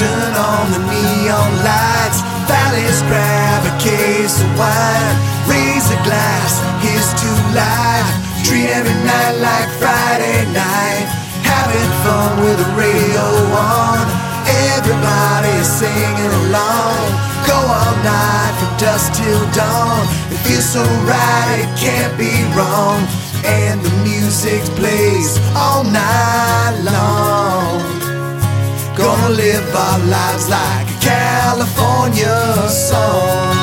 Turn on the neon lights, valleys grab a case of wine, raise a glass, here's to life. Treat every night like Friday night, having fun with the radio on. Everybody's singing along, go all night from dusk till dawn. It feels so right, it can't be wrong, and the music plays all night long. Gonna live our lives like a California song.